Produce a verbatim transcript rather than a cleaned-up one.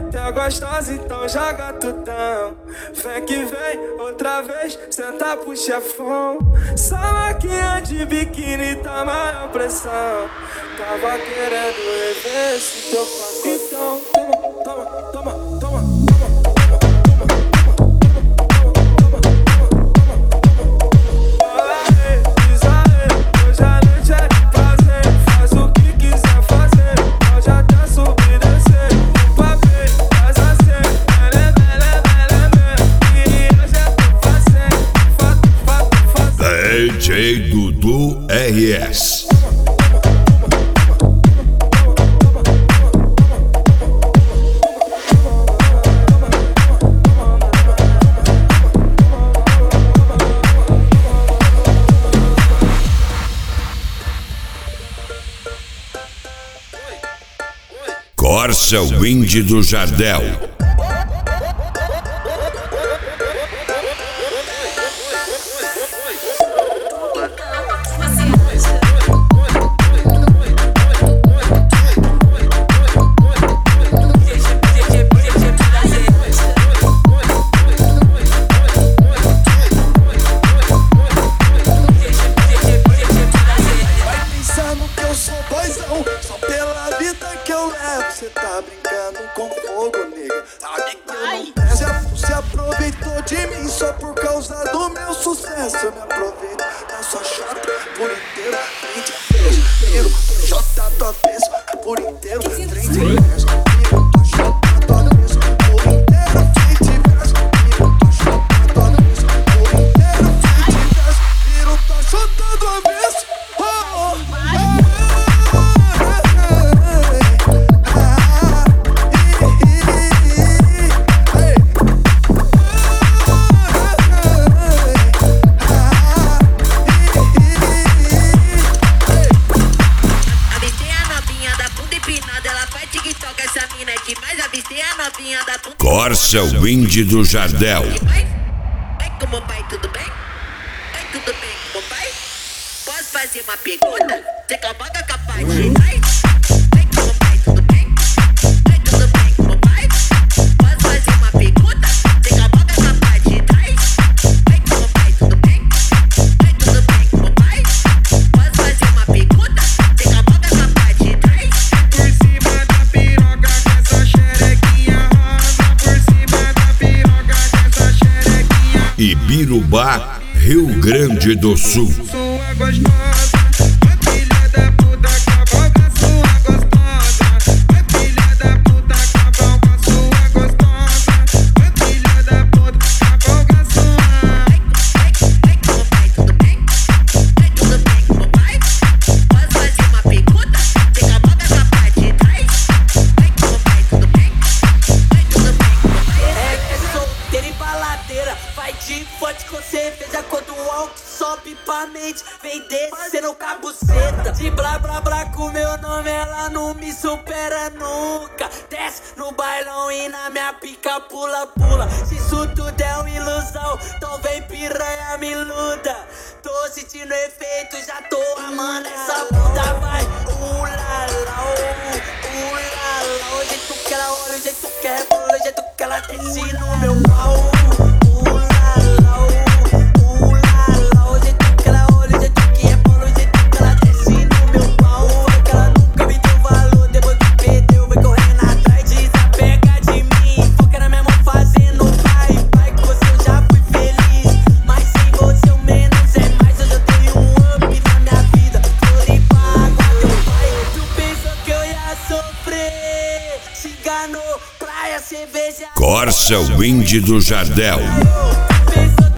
Tá gostosa, então joga tutão. Vem que vem, outra vez, senta pro chefão. Salaquinha de biquíni, tá maior pressão. Tava querendo rever esse teu pacotão. Toma, toma, toma, toma. D J Dudu R S. Corsa Wind do Jardel. Só pela vida que eu levo, cê tá brincando com fogo, nega. Sabe que eu não presto. Você aproveitou de mim só por causa do meu sucesso. Eu me aproveito da sua chata por inteiro. Frente a frente, inteiro, jota tua peça por inteiro. Frente a verso, viro, tua jota tua peça por inteiro. Frente a verso, viro, tua jota tua peça por inteiro. Frente a verso, viro, tua jota do avesso. Oh, oh, oh. Corsa Wind do Jardel. Vai com o pai, tudo bem? Vai tudo bem com o pai? Posso fazer uma pergunta? Você com a boca capaz de vai? Vai com o pai, tudo bem? Vai tudo bem com o pai? Posso fazer uma pergunta? Você com a boca capaz de vai? Vai com o pai, tudo bem? Vai tudo bem com o pai? Posso fazer uma pergunta? Você com a boca capaz de vai? Por cima da piroca com essa xerequinha rosa. Por cima da piroca com essa xerequinha. Ibirubá, Rio Grande do Sul. Sua gostosa, vai filha da puta, cavalga sua gostosa. Vai filha da puta, cavalga sua gostosa. Vai filha da puta, cavalga sua. Vai com o pai, tudo bem? Vai tudo bem com o pai? Posso fazer uma pergunta? Você com a boca capaz de vai? Vai com o pai, tudo bem? Vai tudo bem com o pai? É, é solteiro e baladeira. Vai de forte com cerveja. Quando o álcool sobe pra mente, vem descendo com a buceta. De blá blá blá com meu nome, ela não me supera nunca. Desce no bailão e na minha pica pula, pula. Se isso tudo é uma ilusão, então vem piranha, me iluda. Tô sentindo efeito, já tô amando essa bunda. Vai, ulala, ulala. O jeito que ela olha, o jeito que ela pula, o jeito que ela desce no meu pau. Corsa Wind do Jardel. Pensa